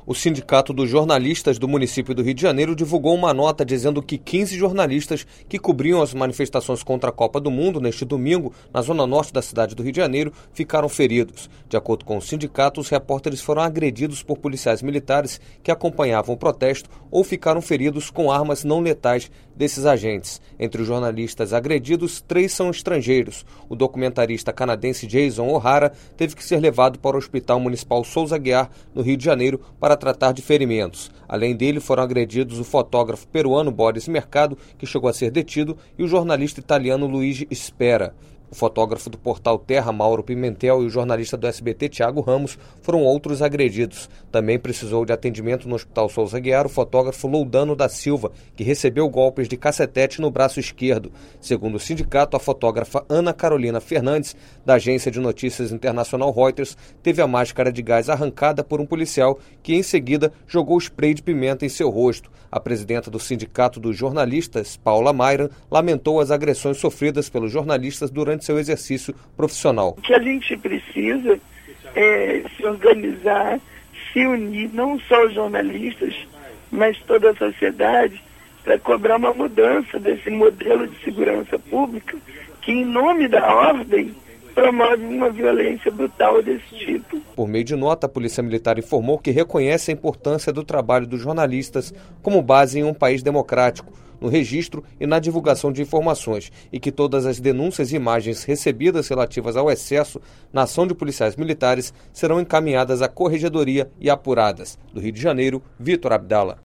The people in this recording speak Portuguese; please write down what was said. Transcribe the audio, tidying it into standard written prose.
O Sindicato dos Jornalistas do município do Rio de Janeiro divulgou uma nota dizendo que 15 jornalistas que cobriam as manifestações contra a Copa do Mundo neste domingo, na zona norte da cidade do Rio de Janeiro, ficaram feridos. De acordo com o sindicato, os repórteres foram agredidos por policiais militares que acompanhavam o protesto ou ficaram feridos com armas não letais desses agentes. Entre os jornalistas agredidos, 3 são estrangeiros. O documentarista canadense Jason O'Hara teve que ser levado para o Hospital Municipal Souza Aguiar, no Rio de Janeiro, para tratar de ferimentos. Além dele, foram agredidos o fotógrafo peruano Boris Mercado, que chegou a ser detido, e o jornalista italiano Luigi Spera. O fotógrafo do portal Terra, Mauro Pimentel, e o jornalista do SBT, Thiago Ramos, foram outros agredidos. Também precisou de atendimento no Hospital Souza Aguiar o fotógrafo Loudano da Silva, que recebeu golpes de cacetete no braço esquerdo. Segundo o sindicato, a fotógrafa Ana Carolina Fernandes, da agência de notícias internacional Reuters, teve a máscara de gás arrancada por um policial que, em seguida, jogou spray de pimenta em seu rosto. A presidenta do Sindicato dos Jornalistas, Paula Mayran, lamentou as agressões sofridas pelos jornalistas durante seu exercício profissional. O que a gente precisa é se organizar, se unir, não só os jornalistas, mas toda a sociedade, para cobrar uma mudança desse modelo de segurança pública que, em nome da ordem, promove uma violência brutal desse tipo. Por meio de nota, a Polícia Militar informou que reconhece a importância do trabalho dos jornalistas como base em um país democrático, no registro e na divulgação de informações, e que todas as denúncias e imagens recebidas relativas ao excesso na ação de policiais militares serão encaminhadas à Corregedoria e apuradas. Do Rio de Janeiro, Vitor Abdala.